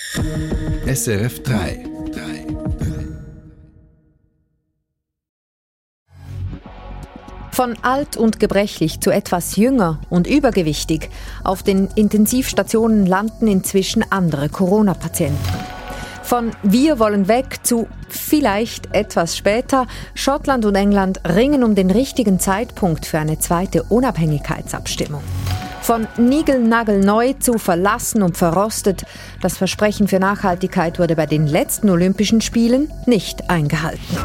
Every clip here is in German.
SRF 3. Von alt und gebrechlich zu etwas jünger und übergewichtig. Auf den Intensivstationen landen inzwischen andere Corona-Patienten. Von wir wollen weg zu vielleicht etwas später. Schottland und England ringen um den richtigen Zeitpunkt für eine zweite Unabhängigkeitsabstimmung. Von niegelnagelneu zu verlassen und verrostet. Das Versprechen für Nachhaltigkeit wurde bei den letzten Olympischen Spielen nicht eingehalten.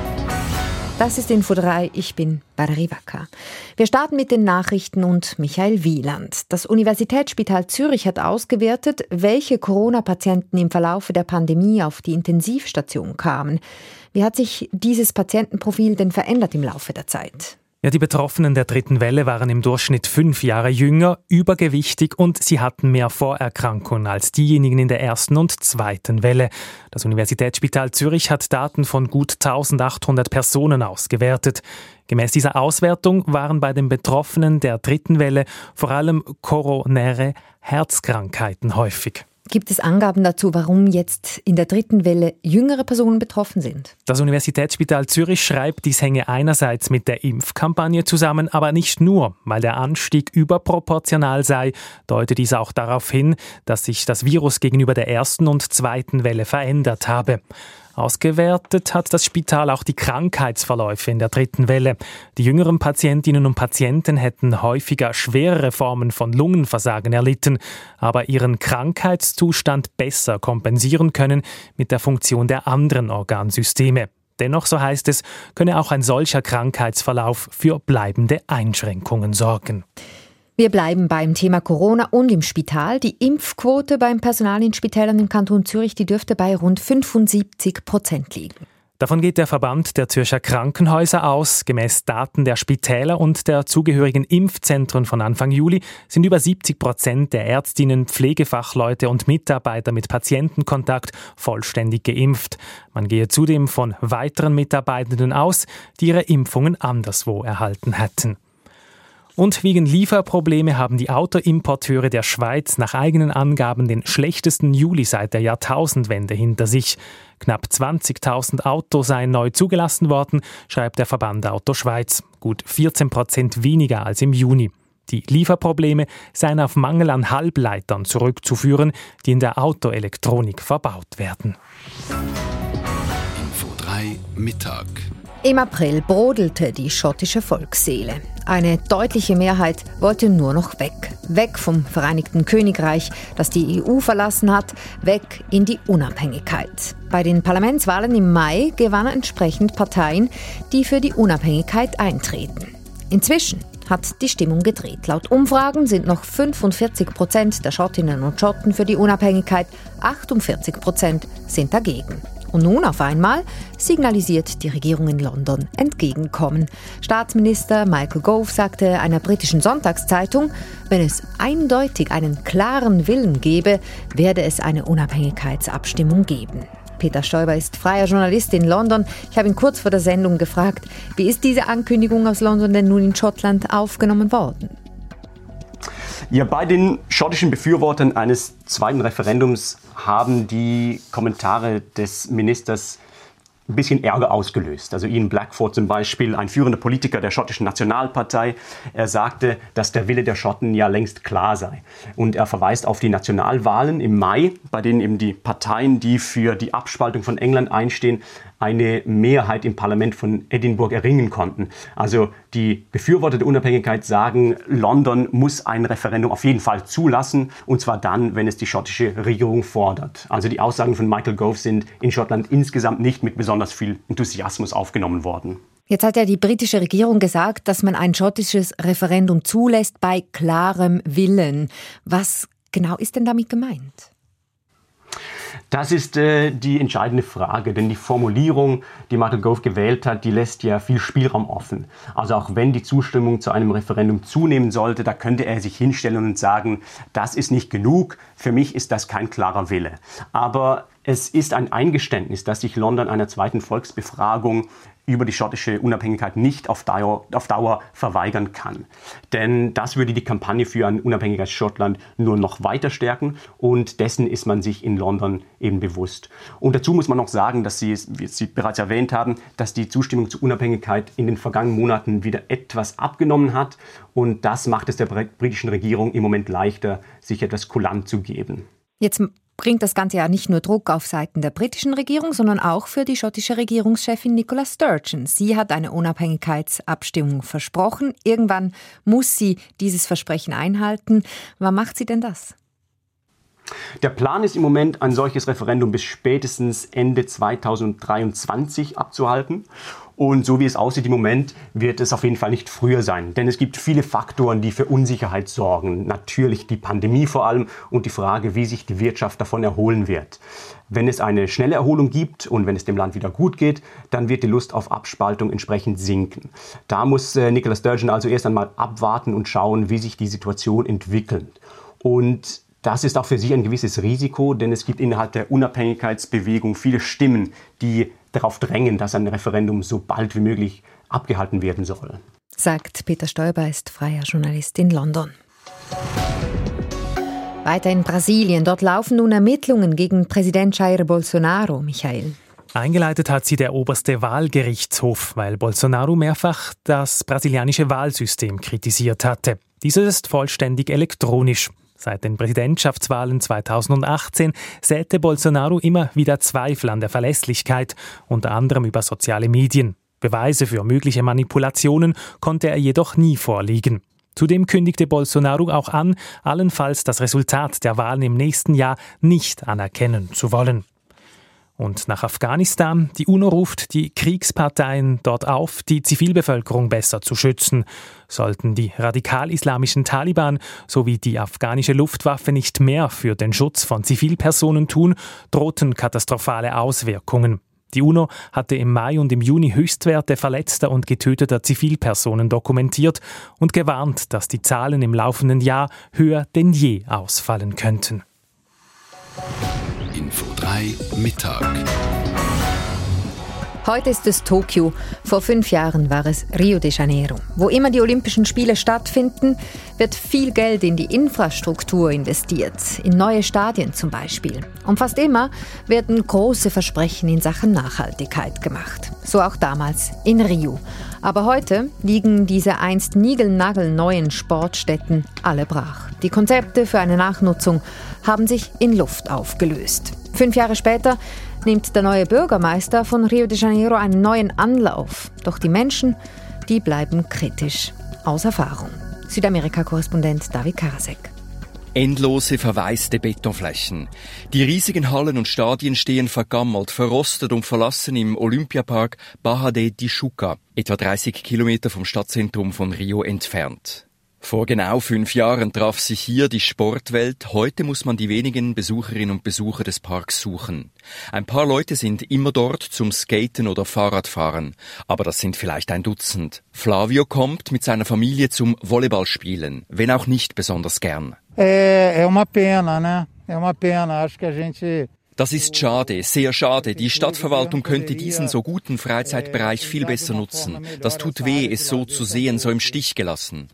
Das ist Info 3, ich bin Valerie Wacker. Wir starten mit den Nachrichten und Michael Wieland. Das Universitätsspital Zürich hat ausgewertet, welche Corona-Patienten im Verlauf der Pandemie auf die Intensivstation kamen. Wie hat sich dieses Patientenprofil denn verändert im Laufe der Zeit? Ja, die Betroffenen der dritten Welle waren im Durchschnitt 5 Jahre jünger, übergewichtig und sie hatten mehr Vorerkrankungen als diejenigen in der ersten und zweiten Welle. Das Universitätsspital Zürich hat Daten von gut 1800 Personen ausgewertet. Gemäß dieser Auswertung waren bei den Betroffenen der dritten Welle vor allem koronäre Herzkrankheiten häufig. Gibt es Angaben dazu, warum jetzt in der dritten Welle jüngere Personen betroffen sind? Das Universitätsspital Zürich schreibt, dies hänge einerseits mit der Impfkampagne zusammen, aber nicht nur. Weil der Anstieg überproportional sei, deutet dies auch darauf hin, dass sich das Virus gegenüber der ersten und zweiten Welle verändert habe. Ausgewertet hat das Spital auch die Krankheitsverläufe in der dritten Welle. Die jüngeren Patientinnen und Patienten hätten häufiger schwerere Formen von Lungenversagen erlitten, aber ihren Krankheitszustand besser kompensieren können mit der Funktion der anderen Organsysteme. Dennoch, so heißt es, könne auch ein solcher Krankheitsverlauf für bleibende Einschränkungen sorgen. Wir bleiben beim Thema Corona und im Spital. Die Impfquote beim Personal in Spitälern im Kanton Zürich, die dürfte bei rund 75% liegen. Davon geht der Verband der Zürcher Krankenhäuser aus. Gemäß Daten der Spitäler und der zugehörigen Impfzentren von Anfang Juli sind über 70% der Ärztinnen, Pflegefachleute und Mitarbeiter mit Patientenkontakt vollständig geimpft. Man gehe zudem von weiteren Mitarbeitenden aus, die ihre Impfungen anderswo erhalten hätten. Und wegen Lieferprobleme haben die Autoimporteure der Schweiz nach eigenen Angaben den schlechtesten Juli seit der Jahrtausendwende hinter sich. Knapp 20.000 Autos seien neu zugelassen worden, schreibt der Verband Auto Schweiz. Gut 14% weniger als im Juni. Die Lieferprobleme seien auf Mangel an Halbleitern zurückzuführen, die in der Autoelektronik verbaut werden. Info 3 Mittag. Im April brodelte die schottische Volksseele. Eine deutliche Mehrheit wollte nur noch weg. Weg vom Vereinigten Königreich, das die EU verlassen hat, weg in die Unabhängigkeit. Bei den Parlamentswahlen im Mai gewannen entsprechend Parteien, die für die Unabhängigkeit eintreten. Inzwischen hat die Stimmung gedreht. Laut Umfragen sind noch 45% der Schottinnen und Schotten für die Unabhängigkeit, 48% sind dagegen. Und nun auf einmal signalisiert die Regierung in London Entgegenkommen. Staatsminister Michael Gove sagte einer britischen Sonntagszeitung, wenn es eindeutig einen klaren Willen gäbe, werde es eine Unabhängigkeitsabstimmung geben. Peter Stoiber ist freier Journalist in London. Ich habe ihn kurz vor der Sendung gefragt, wie ist diese Ankündigung aus London denn nun in Schottland aufgenommen worden? Ja, bei den schottischen Befürwortern eines zweiten Referendums haben die Kommentare des Ministers ein bisschen Ärger ausgelöst. Also Ian Blackford zum Beispiel, ein führender Politiker der schottischen Nationalpartei, er sagte, dass der Wille der Schotten ja längst klar sei. Und er verweist auf die Nationalwahlen im Mai, bei denen eben die Parteien, die für die Abspaltung von England einstehen, eine Mehrheit im Parlament von Edinburgh erringen konnten. Also die Befürworter der Unabhängigkeit sagen, London muss ein Referendum auf jeden Fall zulassen, und zwar dann, wenn es die schottische Regierung fordert. Also die Aussagen von Michael Gove sind in Schottland insgesamt nicht mit besonders viel Enthusiasmus aufgenommen worden. Jetzt hat ja die britische Regierung gesagt, dass man ein schottisches Referendum zulässt bei klarem Willen. Was genau ist denn damit gemeint? Das ist die entscheidende Frage, denn die Formulierung, die Michael Gove gewählt hat, die lässt ja viel Spielraum offen. Also auch wenn die Zustimmung zu einem Referendum zunehmen sollte, da könnte er sich hinstellen und sagen, das ist nicht genug, für mich ist das kein klarer Wille. Aber es ist ein Eingeständnis, dass sich London einer zweiten Volksbefragung über die schottische Unabhängigkeit nicht auf Dauer verweigern kann. Denn das würde die Kampagne für ein unabhängiges Schottland nur noch weiter stärken und dessen ist man sich in London eben bewusst. Und dazu muss man noch sagen, dass wie Sie bereits erwähnt haben, dass die Zustimmung zur Unabhängigkeit in den vergangenen Monaten wieder etwas abgenommen hat und das macht es der britischen Regierung im Moment leichter, sich etwas kulant zu geben. Jetzt bringt das Ganze ja nicht nur Druck auf Seiten der britischen Regierung, sondern auch für die schottische Regierungschefin Nicola Sturgeon. Sie hat eine Unabhängigkeitsabstimmung versprochen. Irgendwann muss sie dieses Versprechen einhalten. Wann macht sie denn das? Der Plan ist im Moment, ein solches Referendum bis spätestens Ende 2023 abzuhalten. Und so wie es aussieht im Moment, wird es auf jeden Fall nicht früher sein. Denn es gibt viele Faktoren, die für Unsicherheit sorgen. Natürlich die Pandemie vor allem und die Frage, wie sich die Wirtschaft davon erholen wird. Wenn es eine schnelle Erholung gibt und wenn es dem Land wieder gut geht, dann wird die Lust auf Abspaltung entsprechend sinken. Da muss Nicola Sturgeon also erst einmal abwarten und schauen, wie sich die Situation entwickelt. Und das ist auch für sie ein gewisses Risiko, denn es gibt innerhalb der Unabhängigkeitsbewegung viele Stimmen, die darauf drängen, dass ein Referendum so bald wie möglich abgehalten werden soll. Sagt Peter Stoiber, ist freier Journalist in London. Weiter in Brasilien. Dort laufen nun Ermittlungen gegen Präsident Jair Bolsonaro, Michael. Eingeleitet hat sie der oberste Wahlgerichtshof, weil Bolsonaro mehrfach das brasilianische Wahlsystem kritisiert hatte. Dieses ist vollständig elektronisch. Seit den Präsidentschaftswahlen 2018 säte Bolsonaro immer wieder Zweifel an der Verlässlichkeit, unter anderem über soziale Medien. Beweise für mögliche Manipulationen konnte er jedoch nie vorlegen. Zudem kündigte Bolsonaro auch an, allenfalls das Resultat der Wahlen im nächsten Jahr nicht anerkennen zu wollen. Und nach Afghanistan. Die UNO ruft die Kriegsparteien dort auf, die Zivilbevölkerung besser zu schützen. Sollten die radikal-islamischen Taliban sowie die afghanische Luftwaffe nicht mehr für den Schutz von Zivilpersonen tun, drohten katastrophale Auswirkungen. Die UNO hatte im Mai und im Juni Höchstwerte verletzter und getöteter Zivilpersonen dokumentiert und gewarnt, dass die Zahlen im laufenden Jahr höher denn je ausfallen könnten. Info 3 Mittag. Heute ist es Tokio. Vor 5 Jahren war es Rio de Janeiro. Wo immer die Olympischen Spiele stattfinden, wird viel Geld in die Infrastruktur investiert, in neue Stadien zum Beispiel. Und fast immer werden große Versprechen in Sachen Nachhaltigkeit gemacht. So auch damals in Rio. Aber heute liegen diese einst niegelnagelneuen Sportstätten alle brach. Die Konzepte für eine Nachnutzung haben sich in Luft aufgelöst. 5 Jahre später nimmt der neue Bürgermeister von Rio de Janeiro einen neuen Anlauf. Doch die Menschen, die bleiben kritisch. Aus Erfahrung. Südamerika-Korrespondent David Karasek. Endlose, verwaiste Betonflächen. Die riesigen Hallen und Stadien stehen vergammelt, verrostet und verlassen im Olympiapark Barra de Tijuca, etwa 30 Kilometer vom Stadtzentrum von Rio entfernt. Vor genau 5 Jahren traf sich hier die Sportwelt. Heute muss man die wenigen Besucherinnen und Besucher des Parks suchen. Ein paar Leute sind immer dort zum Skaten oder Fahrradfahren. Aber das sind vielleicht ein Dutzend. Flavio kommt mit seiner Familie zum Volleyballspielen, wenn auch nicht besonders gern. É uma pena, né? É uma pena. Acho que a gente... Das ist schade, sehr schade. Die Stadtverwaltung könnte diesen so guten Freizeitbereich viel besser nutzen. Das tut weh, es so zu sehen, so im Stich gelassen.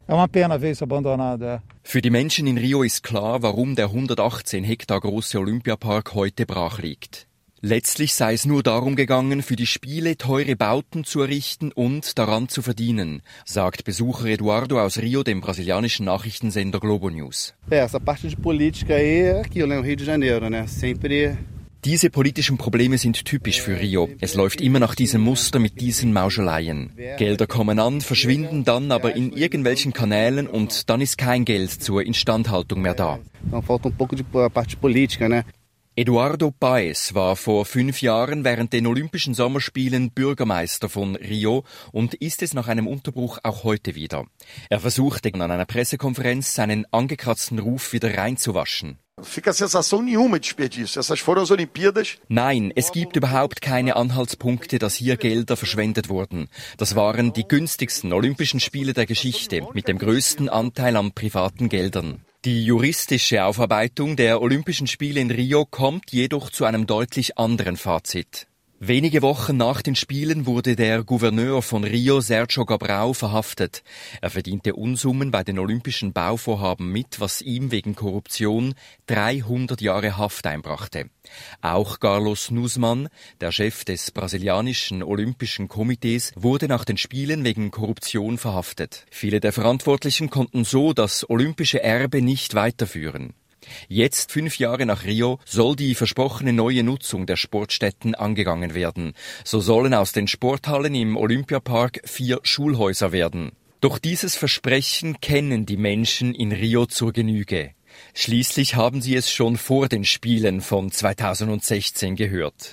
Für die Menschen in Rio ist klar, warum der 118 Hektar große Olympiapark heute brach liegt. Letztlich sei es nur darum gegangen, für die Spiele teure Bauten zu errichten und daran zu verdienen, sagt Besucher Eduardo aus Rio dem brasilianischen Nachrichtensender Globo News. Essa parte de política aí é aquilo, Rio de Janeiro, né? Sempre. Diese politischen Probleme sind typisch für Rio. Es läuft immer nach diesem Muster mit diesen Mauscheleien. Gelder kommen an, verschwinden dann aber in irgendwelchen Kanälen und dann ist kein Geld zur Instandhaltung mehr da. Então falta pouco de parte política, né? Eduardo Paes war vor 5 Jahren während den Olympischen Sommerspielen Bürgermeister von Rio und ist es nach einem Unterbruch auch heute wieder. Er versuchte an einer Pressekonferenz seinen angekratzten Ruf wieder reinzuwaschen. Fica a sensação nenhuma de desperdício. Essas foram as Olimpíadas. Nein, es gibt überhaupt keine Anhaltspunkte, dass hier Gelder verschwendet wurden. Das waren die günstigsten Olympischen Spiele der Geschichte mit dem größten Anteil an privaten Geldern. Die juristische Aufarbeitung der Olympischen Spiele in Rio kommt jedoch zu einem deutlich anderen Fazit. Wenige Wochen nach den Spielen wurde der Gouverneur von Rio, Sergio Gabrão, verhaftet. Er verdiente Unsummen bei den olympischen Bauvorhaben mit, was ihm wegen Korruption 300 Jahre Haft einbrachte. Auch Carlos Nuzman, der Chef des brasilianischen Olympischen Komitees, wurde nach den Spielen wegen Korruption verhaftet. Viele der Verantwortlichen konnten so das olympische Erbe nicht weiterführen. Jetzt, 5 Jahre nach Rio, soll die versprochene neue Nutzung der Sportstätten angegangen werden. So sollen aus den Sporthallen im Olympiapark 4 Schulhäuser werden. Doch dieses Versprechen kennen die Menschen in Rio zur Genüge. Schließlich haben sie es schon vor den Spielen von 2016 gehört.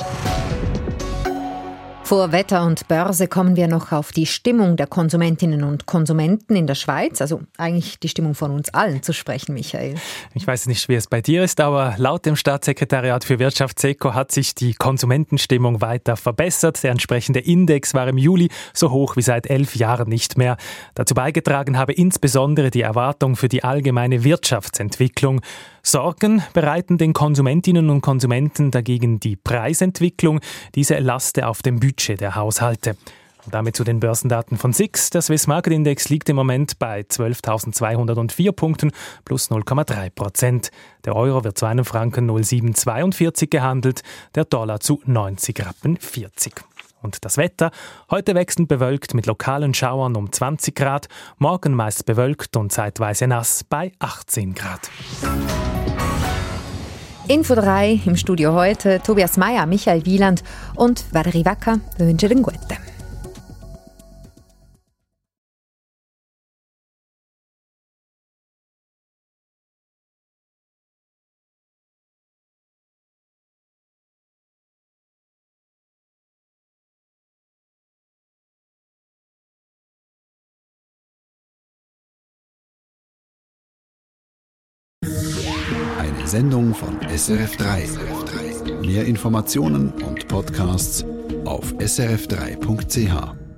Vor Wetter und Börse kommen wir noch auf die Stimmung der Konsumentinnen und Konsumenten in der Schweiz, also eigentlich die Stimmung von uns allen zu sprechen, Michael. Ich weiß nicht, wie es bei dir ist, aber laut dem Staatssekretariat für Wirtschaft SECO hat sich die Konsumentenstimmung weiter verbessert. Der entsprechende Index war im Juli so hoch wie seit 11 Jahren nicht mehr. Dazu beigetragen habe insbesondere die Erwartung für die allgemeine Wirtschaftsentwicklung. Sorgen bereiten den Konsumentinnen und Konsumenten dagegen die Preisentwicklung. Diese laste auf dem Budget der Haushalte. Und damit zu den Börsendaten von SIX. Der Swiss Market Index liegt im Moment bei 12.204 Punkten plus 0,3%. Der Euro wird zu einem Franken 0,742 gehandelt, der Dollar zu 90,40 Rappen. Und das Wetter? Heute wechselnd bewölkt mit lokalen Schauern um 20 Grad, morgen meist bewölkt und zeitweise nass bei 18 Grad. Info 3 im Studio heute Tobias Meyer, Michael Wieland und Valerie Wacker. Wir wünschen den Guten. Eine Sendung von SRF3. Mehr Informationen und Podcasts auf srf3.ch.